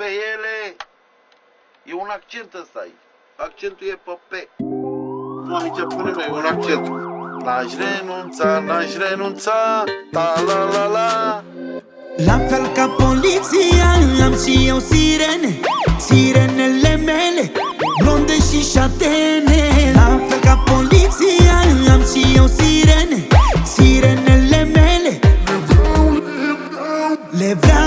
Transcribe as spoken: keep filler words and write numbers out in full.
pe ele. E un accent ăsta aici. Accentul e pe pe. Nu am nicio problemă, e un accent. N-aș renunța, n-aș renunța, ta la la la. La fel ca poliția, am și eu sirene, sirenele mele, blonde și șatene. La fel ca poliția, am și eu sirene, sirenele mele, le vreau